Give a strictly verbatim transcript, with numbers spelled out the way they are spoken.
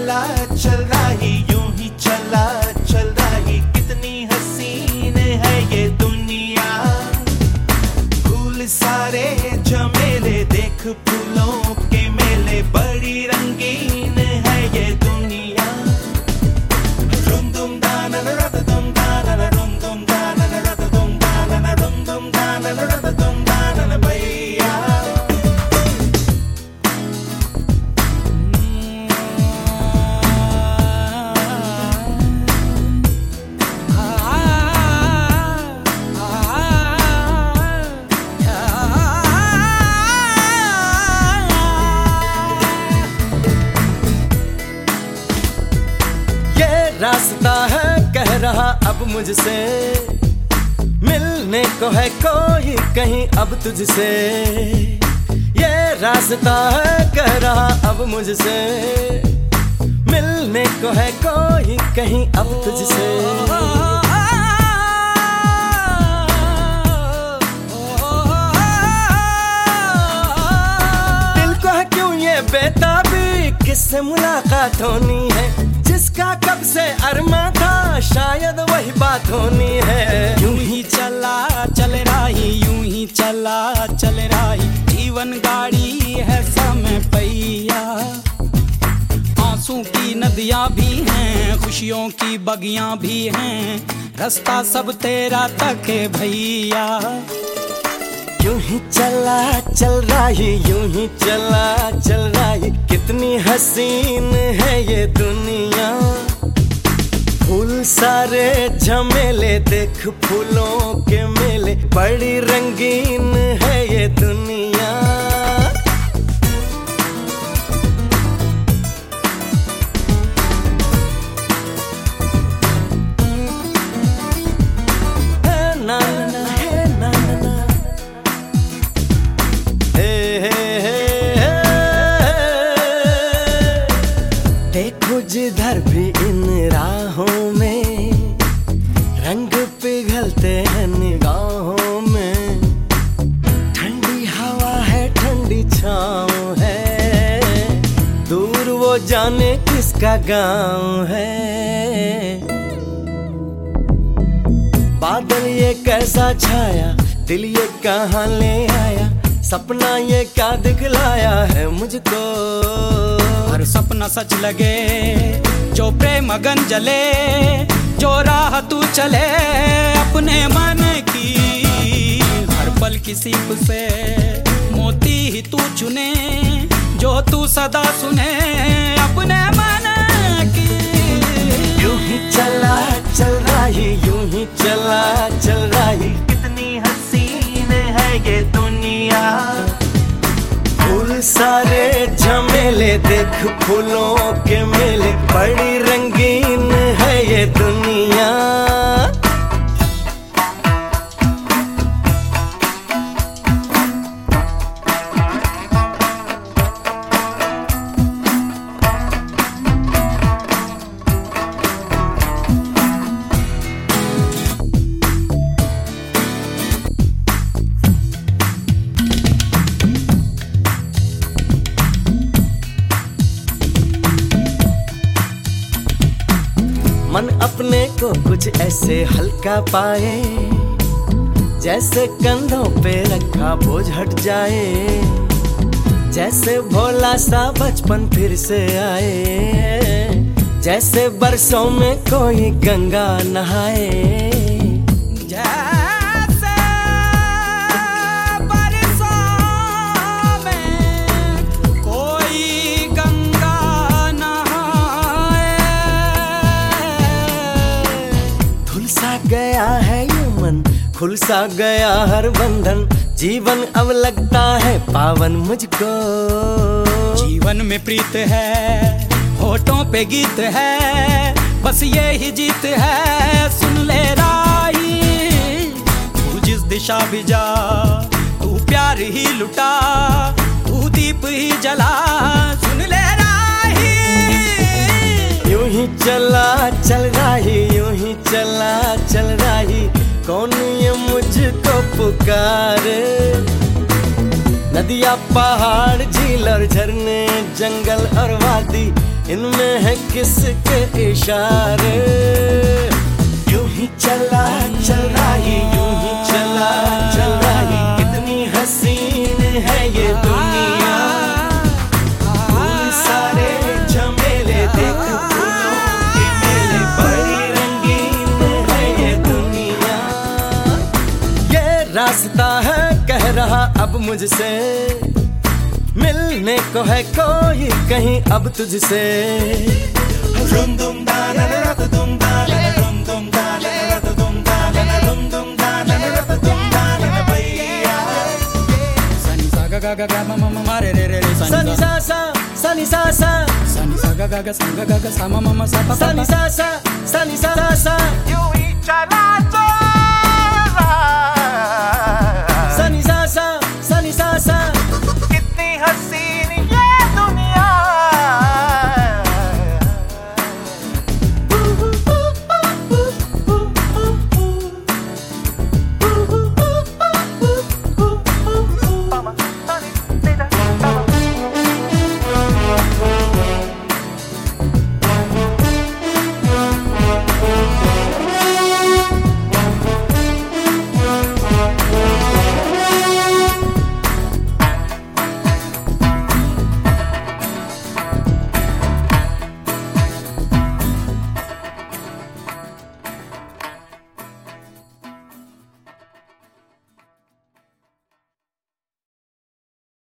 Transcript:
चला चल रही यूं ही चला चल रही कितनी हसीन है ये दुनिया। फूल सारे झमेले देख फूलों के मेले बड़ी रंगीन है ये दुनिया। रुम दुम दाना रत दुम दाना रुम दुम दाना रत दुम दाना रुम दुम दाना रत दुम दाना भैया। रास्ता है कह रहा अब मुझसे, मिलने को है कोई कहीं अब तुझसे। ये रास्ता है कह रहा अब मुझसे, मिलने को है कोई कहीं अब तुझसे। दिल को है क्यों ये बेताबी किससे मुलाकात होनी है, जिसका कब से अरमा था शायद वही बात होनी है। यूं ही चला चल रही यूं ही चला चल रही जीवन गाड़ी है समय पहिया। आंसू की नदियां भी हैं खुशियों की बगियां भी हैं, रास्ता सब तेरा तक है भैया। यूं ही चला चल रही यूं ही चला चल रही कितनी हसीन है ये दुनिया। फूल सारे झमेले देख फूलों के मेले बड़ी रंगीन है ये दुनिया। ना ना ना ना देखो जिधर भी इन राहों में रंग पिघलते हैं निगाहों में। ठंडी हवा है ठंडी छाँव है, दूर वो जाने किसका गाँव है। बादल ये कैसा छाया दिल ये कहाँ ले आया, सपना ये क्या दिखलाया है मुझको। हर सपना सच लगे जो प्रेम अगन जले, जो राह तू चले अपने मन की। हर पल की सीप से मोती ही तू चुने, जो तू सदा सुने अपने मन की। यूं ही चला चल रही यूं ही चला चल रही कितनी हसीन है ये दुनिया। फूल सारे झमेले देख फूलों के मेले बड़ी रंगीन है ये दुनिया। मन अपने को कुछ ऐसे हल्का पाए, जैसे कंधों पे रखा बोझ हट जाए। जैसे भोला सा बचपन फिर से आए, जैसे बरसों में कोई गंगा नहाए। गया है ये मन खुल सा गया हर बंधन, जीवन अब लगता है पावन मुझको। जीवन में प्रीत है होठों पे गीत है, बस ये ही जीत है सुन ले राही। तू जिस दिशा भी जा तू प्यार ही लुटा, तू दीप ही जला सुन ले राही। यूं ही चला चल रही यूं ही चला चल रही, कौन ये मुझको पुकारे। नदियाँ पहाड़ झील और झरने जंगल और वादी, इनमें है किसके इशारे। यूं ही चला चल रहा है, यूं ही चला चल रहा है, कितनी हसीन है ये दुनिया। फूल सारे झमेले देख फूलों के मेले, बड़ी रंगीन है ये दुनिया। ये रास्ता है कह रहा अब मुझसे, मिलने को है कोई कहीं अब तुझसे। रुम दुम दाना रत दुम दाना रुम दुम दाना रत दुम दाना रुम दुम दाना रत दुम दाना भैया। सनी सा गा गा गा गा म म म रे रे रे सनी सा सा सनी सा सा सनी सा गा गा गा सा गा गा सा म म म सा पा सनी सा सा सनी सा सा। यूं ही चला चल